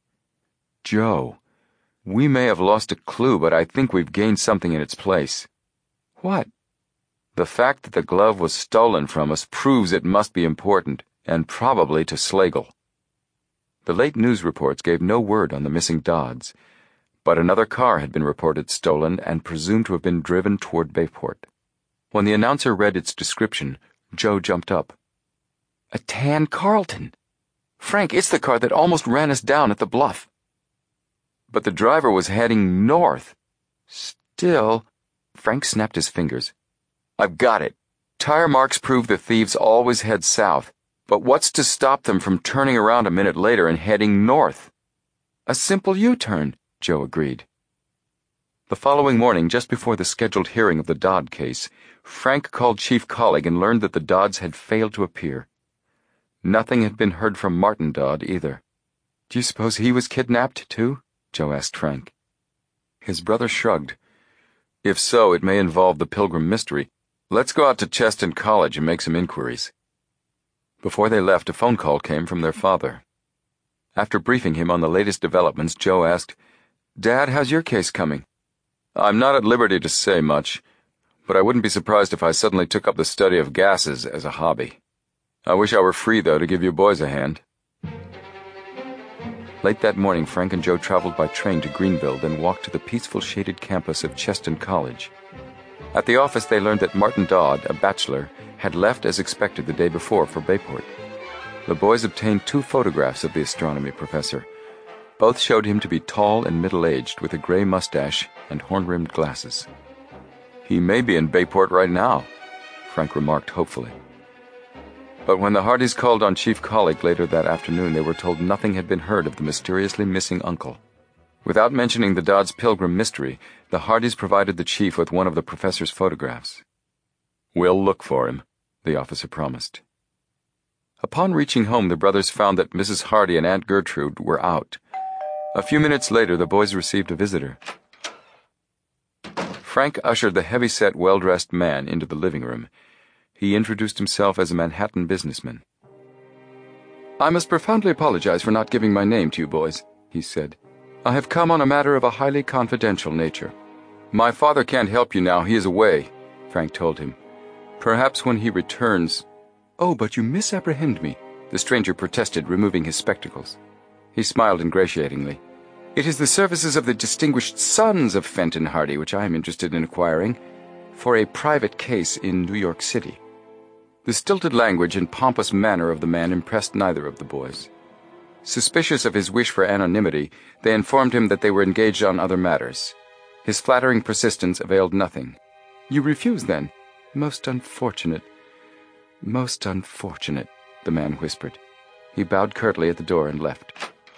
"Joe, we may have lost a clue, but I think we've gained something in its place." "What?" "The fact that the glove was stolen from us proves it must be important, and probably to Slagle." The late news reports gave no word on the missing Dodds, but another car had been reported stolen and presumed to have been driven toward Bayport. When the announcer read its description, Joe jumped up. "A tan Carlton! Frank, it's the car that almost ran us down at the bluff." "But the driver was heading north." "Still—" Frank snapped his fingers. "I've got it. Tire marks prove the thieves always head south. But what's to stop them from turning around a minute later and heading north?" "A simple U-turn," Joe agreed. The following morning, just before the scheduled hearing of the Dodd case, Frank called Chief Collig and learned that the Dodds had failed to appear. Nothing had been heard from Martin Dodd either. "Do you suppose he was kidnapped, too?" Joe asked Frank. His brother shrugged. "If so, it may involve the Pilgrim mystery. Let's go out to Cheston College and make some inquiries." Before they left, a phone call came from their father. After briefing him on the latest developments, Joe asked, "Dad, how's your case coming?" "I'm not at liberty to say much, but I wouldn't be surprised if I suddenly took up the study of gases as a hobby. I wish I were free, though, to give you boys a hand." Late that morning, Frank and Joe traveled by train to Greenville, then walked to the peaceful shaded campus of Cheston College. At the office, they learned that Martin Dodd, a bachelor, had left as expected the day before for Bayport. The boys obtained 2 photographs of the astronomy professor. Both showed him to be tall and middle-aged, with a gray mustache and horn-rimmed glasses. "He may be in Bayport right now," Frank remarked hopefully. But when the Hardys called on Chief Collig later that afternoon, they were told nothing had been heard of the mysteriously missing uncle. Without mentioning the Dodds Pilgrim mystery, the Hardys provided the chief with one of the professor's photographs. "We'll look for him," the officer promised. Upon reaching home, the brothers found that Mrs. Hardy and Aunt Gertrude were out. A few minutes later, the boys received a visitor. Frank ushered the heavy-set, well-dressed man into the living room. He introduced himself as a Manhattan businessman. "I must profoundly apologize for not giving my name to you boys," he said. "I have come on a matter of a highly confidential nature." "My father can't help you now. He is away," Frank told him. "Perhaps when he returns—" "Oh, but you misapprehend me," the stranger protested, removing his spectacles. He smiled ingratiatingly. "It is the services of the distinguished sons of Fenton Hardy which I am interested in acquiring for a private case in New York City." The stilted language and pompous manner of the man impressed neither of the boys. Suspicious of his wish for anonymity, they informed him that they were engaged on other matters. His flattering persistence availed nothing. "You refuse, then? Most unfortunate. Most unfortunate," the man whispered. He bowed curtly at the door and left.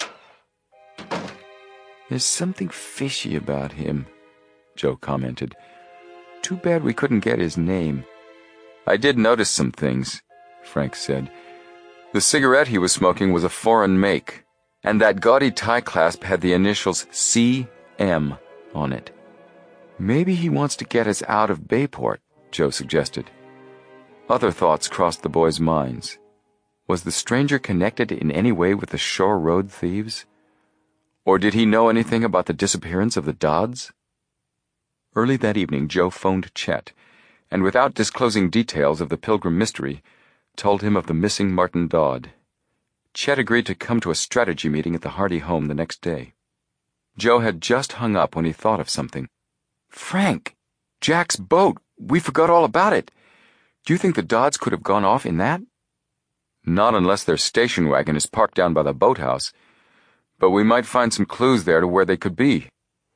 "There's something fishy about him," Joe commented. "Too bad we couldn't get his name." "I did notice some things," Frank said. "The cigarette he was smoking was a foreign make, and that gaudy tie clasp had the initials C.M. on it." "Maybe he wants to get us out of Bayport," Joe suggested. Other thoughts crossed the boys' minds. Was the stranger connected in any way with the Shore Road thieves? Or did he know anything about the disappearance of the Dodds? Early that evening, Joe phoned Chet, and without disclosing details of the Pilgrim mystery, told him of the missing Martin Dodd. Chet agreed to come to a strategy meeting at the Hardy home the next day. Joe had just hung up when he thought of something. "Frank! Jack's boat! We forgot all about it! Do you think the Dodds could have gone off in that?" "Not unless their station wagon is parked down by the boathouse. But we might find some clues there to where they could be."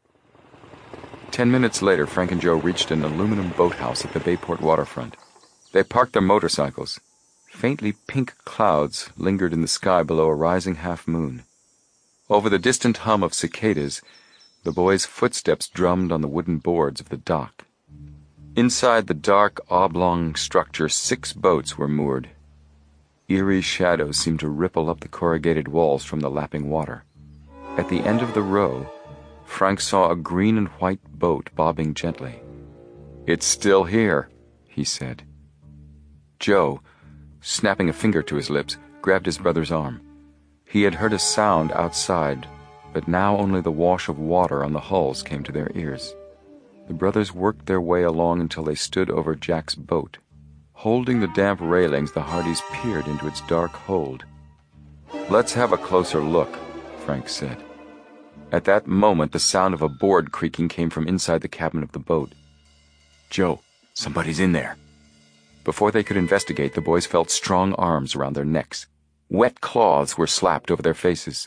10 minutes later, Frank and Joe reached an aluminum boathouse at the Bayport waterfront. They parked their motorcycles. Faintly pink clouds lingered in the sky below a rising half-moon. Over the distant hum of cicadas, the boys' footsteps drummed on the wooden boards of the dock. Inside the dark, oblong structure, 6 boats were moored. Eerie shadows seemed to ripple up the corrugated walls from the lapping water. At the end of the row, Frank saw a green and white boat bobbing gently. "It's still here," he said. Joe, snapping a finger to his lips, grabbed his brother's arm. He had heard a sound outside, but now only the wash of water on the hulls came to their ears. The brothers worked their way along until they stood over Jack's boat. Holding the damp railings, the Hardys peered into its dark hold. "Let's have a closer look," Frank said. At that moment, the sound of a board creaking came from inside the cabin of the boat. "Joe, somebody's in there." Before they could investigate, the boys felt strong arms around their necks. Wet cloths were slapped over their faces.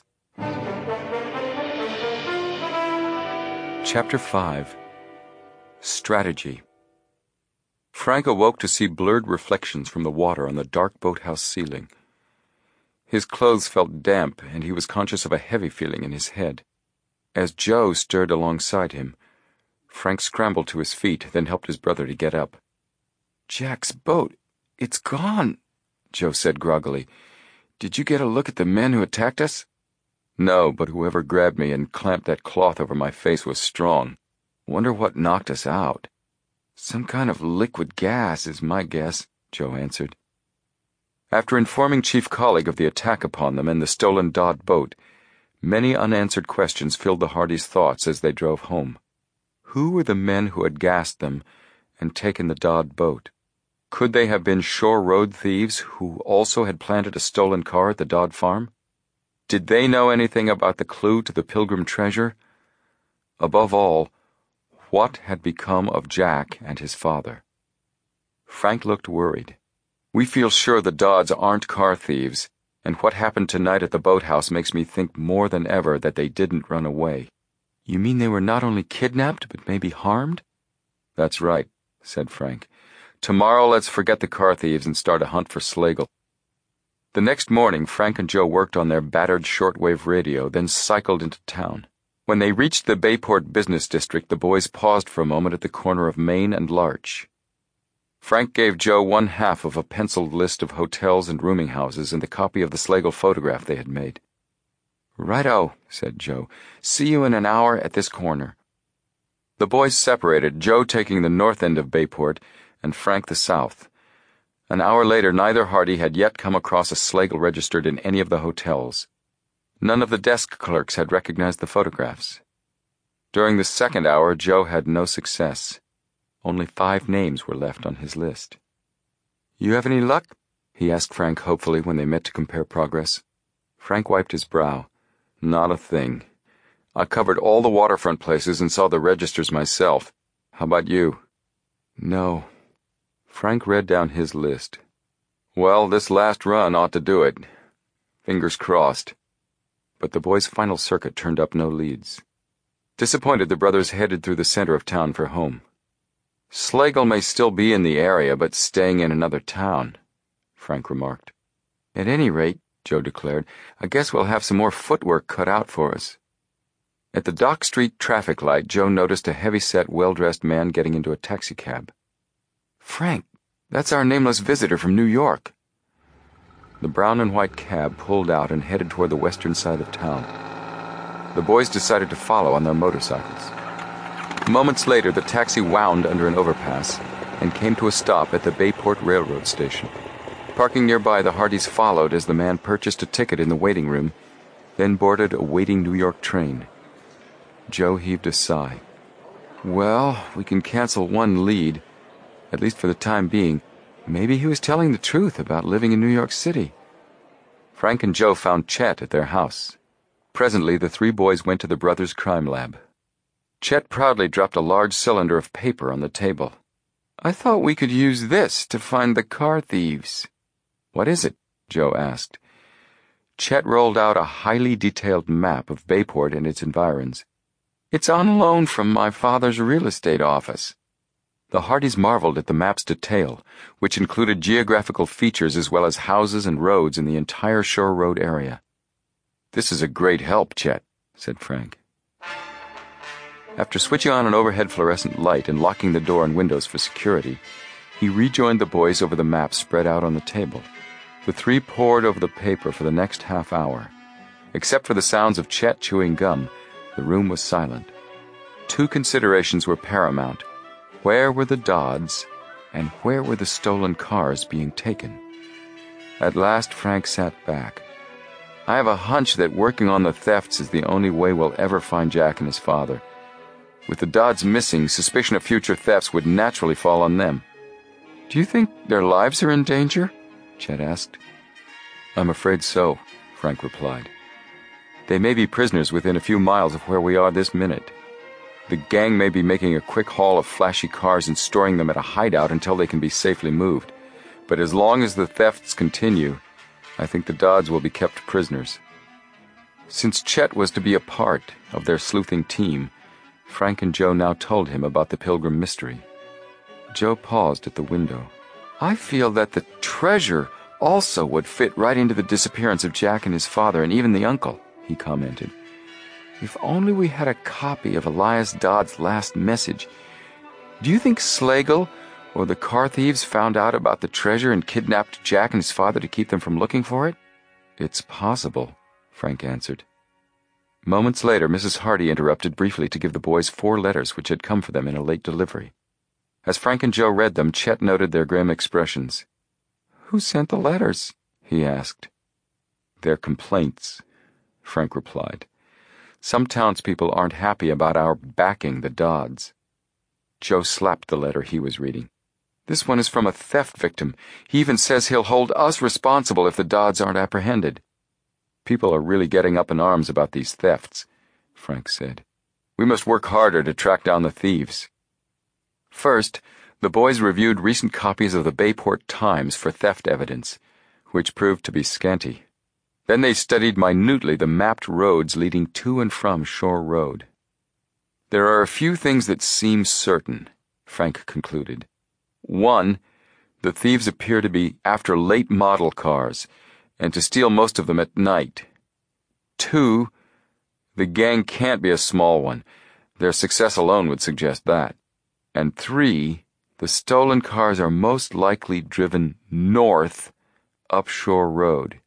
Chapter 5. Strategy. Frank awoke to see blurred reflections from the water on the dark boathouse ceiling. His clothes felt damp, and he was conscious of a heavy feeling in his head. As Joe stirred alongside him, Frank scrambled to his feet, then helped his brother to get up. "Jack's boat, it's gone," Joe said groggily. "Did you get a look at the men who attacked us?" "No, but whoever grabbed me and clamped that cloth over my face was strong. Wonder what knocked us out." "Some kind of liquid gas is my guess," Joe answered. After informing Chief Colleague of the attack upon them and the stolen Dodd boat, many unanswered questions filled the Hardys' thoughts as they drove home. Who were the men who had gassed them and taken the Dodd boat? Could they have been Shore Road thieves who also had planted a stolen car at the Dodd farm? Did they know anything about the clue to the Pilgrim treasure? Above all, what had become of Jack and his father? Frank looked worried. "We feel sure the Dodds aren't car thieves, and what happened tonight at the boathouse makes me think more than ever that they didn't run away." "You mean they were not only kidnapped, but maybe harmed?" "That's right," said Frank. "Tomorrow let's forget the car thieves and start a hunt for Slagle." The next morning, Frank and Joe worked on their battered shortwave radio, then cycled into town. When they reached the Bayport business district, the boys paused for a moment at the corner of Main and Larch. Frank gave Joe 1/2 of a penciled list of hotels and rooming houses and the copy of the Slagle photograph they had made. "Righto," said Joe. "See you in an hour at this corner." The boys separated, Joe taking the north end of Bayport and Frank the south. An hour later, neither Hardy had yet come across a Slagle registered in any of the hotels. None of the desk clerks had recognized the photographs. During the second hour, Joe had no success. Only 5 names were left on his list. "You have any luck?" he asked Frank hopefully when they met to compare progress. Frank wiped his brow. "Not a thing. I covered all the waterfront places and saw the registers myself. How about you?" "No." Frank read down his list. "Well, this last run ought to do it. Fingers crossed." But the boys' final circuit turned up no leads. Disappointed, the brothers headed through the center of town for home. "Slagle may still be in the area, but staying in another town," Frank remarked. "At any rate," Joe declared, "I guess we'll have some more footwork cut out for us." At the Dock Street traffic light, Joe noticed a heavy-set, well-dressed man getting into a taxicab. "Frank, that's our nameless visitor from New York." The brown and white cab pulled out and headed toward the western side of town. The boys decided to follow on their motorcycles. Moments later, the taxi wound under an overpass and came to a stop at the Bayport Railroad Station. Parking nearby, the Hardys followed as the man purchased a ticket in the waiting room, then boarded a waiting New York train. Joe heaved a sigh. "Well, we can cancel one lead, at least for the time being. Maybe he was telling the truth about living in New York City." Frank and Joe found Chet at their house. Presently, the 3 boys went to the brothers' crime lab. Chet proudly dropped a large cylinder of paper on the table. "I thought we could use this to find the car thieves." "What is it?" Joe asked. Chet rolled out a highly detailed map of Bayport and its environs. "It's on loan from my father's real estate office." The Hardys marveled at the map's detail, which included geographical features as well as houses and roads in the entire Shore Road area. "This is a great help, Chet," said Frank. After switching on an overhead fluorescent light and locking the door and windows for security, he rejoined the boys over the map spread out on the table. The 3 pored over the paper for the next half hour. Except for the sounds of Chet chewing gum, the room was silent. 2 considerations were paramount. Where were the Dodds, and where were the stolen cars being taken? At last, Frank sat back. "I have a hunch that working on the thefts is the only way we'll ever find Jack and his father. With the Dodds missing, suspicion of future thefts would naturally fall on them." "Do you think their lives are in danger?" Chet asked. "I'm afraid so," Frank replied. "They may be prisoners within a few miles of where we are this minute. The gang may be making a quick haul of flashy cars and storing them at a hideout until they can be safely moved. But as long as the thefts continue, I think the Dodds will be kept prisoners." Since Chet was to be a part of their sleuthing team, Frank and Joe now told him about the Pilgrim mystery. Joe paused at the window. "I feel that the treasure also would fit right into the disappearance of Jack and his father and even the uncle," he commented. "If only we had a copy of Elias Dodd's last message. Do you think Slagle or the car thieves found out about the treasure and kidnapped Jack and his father to keep them from looking for it?" "It's possible," Frank answered. Moments later, Mrs. Hardy interrupted briefly to give the boys 4 letters which had come for them in a late delivery. As Frank and Joe read them, Chet noted their grim expressions. "Who sent the letters?" he asked. "They're complaints," Frank replied. "Some townspeople aren't happy about our backing the Dodds." Joe slapped the letter he was reading. "This one is from a theft victim. He even says he'll hold us responsible if the Dodds aren't apprehended." "People are really getting up in arms about these thefts," Frank said. "We must work harder to track down the thieves." First, the boys reviewed recent copies of the Bayport Times for theft evidence, which proved to be scanty. Then they studied minutely the mapped roads leading to and from Shore Road. "There are a few things that seem certain," Frank concluded. 1, the thieves appear to be after late model cars, and to steal most of them at night. 2, the gang can't be a small one. Their success alone would suggest that. And 3, The stolen cars are most likely driven north up Shore Road.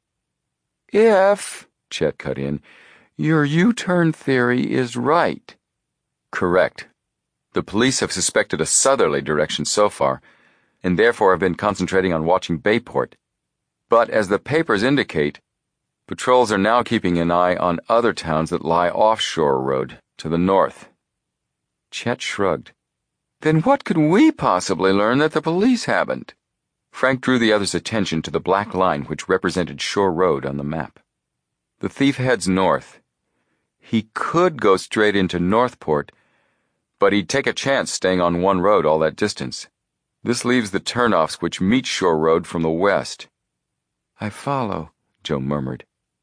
If, Chet cut in, your U-turn theory is right. Correct. The police have suspected a southerly direction so far, and therefore have been concentrating on watching Bayport. But as the papers indicate, patrols are now keeping an eye on other towns that lie off Shore Road, to the north. Chet shrugged. Then what could we possibly learn that the police haven't? Frank drew the other's attention to the black line which represented Shore Road on the map. The thief heads north. He could go straight into Northport, but he'd take a chance staying on one road all that distance. This leaves the turnoffs which meet Shore Road from the west. I follow, Joe murmured.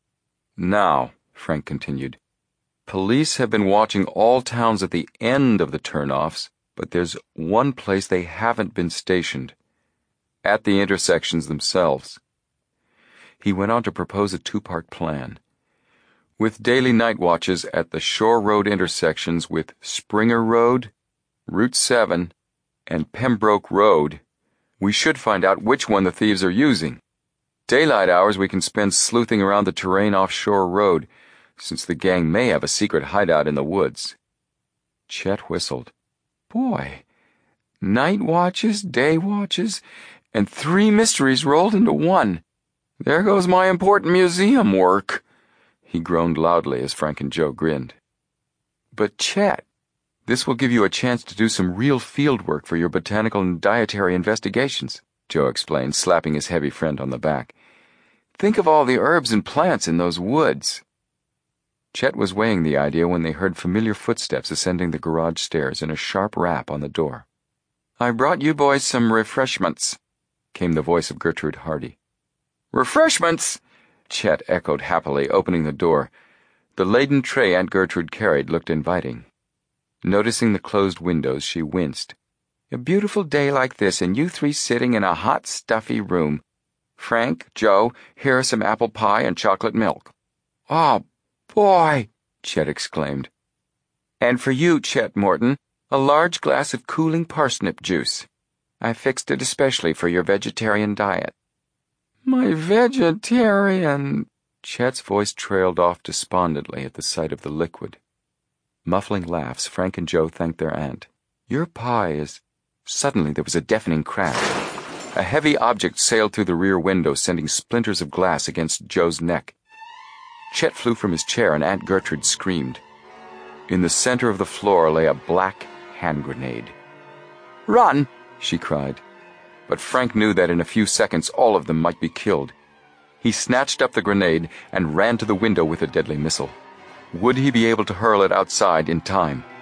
Now, Frank continued, police have been watching all towns at the end of the turnoffs, but there's one place they haven't been stationed, at the intersections themselves. He went on to propose a two-part plan. With daily night watches at the Shore Road intersections with Springer Road, Route 7, and Pembroke Road, we should find out which one the thieves are using. Daylight hours we can spend sleuthing around the terrain off Shore Road, since the gang may have a secret hideout in the woods. Chet whistled. Boy, night watches, day watches, and 3 mysteries rolled into one. There goes my important museum work. He groaned loudly as Frank and Joe grinned. But Chet, this will give you a chance to do some real field work for your botanical and dietary investigations, Joe explained, slapping his heavy friend on the back. Think of all the herbs and plants in those woods. Chet was weighing the idea when they heard familiar footsteps ascending the garage stairs and a sharp rap on the door. I brought you boys some refreshments, came the voice of Gertrude Hardy. Refreshments? Chet echoed happily, opening the door. The laden tray Aunt Gertrude carried looked inviting. Noticing the closed windows, she winced. A beautiful day like this, and you 3 sitting in a hot, stuffy room. Frank, Joe, here are some apple pie and chocolate milk. Oh, boy, Chet exclaimed. And for you, Chet Morton, a large glass of cooling parsnip juice. I fixed it especially for your vegetarian diet. My vegetarian... Chet's voice trailed off despondently at the sight of the liquid. Muffling laughs, Frank and Joe thanked their aunt. Your pie is... Suddenly there was a deafening crash. A heavy object sailed through the rear window, sending splinters of glass against Joe's neck. Chet flew from his chair and Aunt Gertrude screamed. In the center of the floor lay a black hand grenade. Run, she cried. But Frank knew that in a few seconds all of them might be killed. He snatched up the grenade and ran to the window with the deadly missile. Would he be able to hurl it outside in time?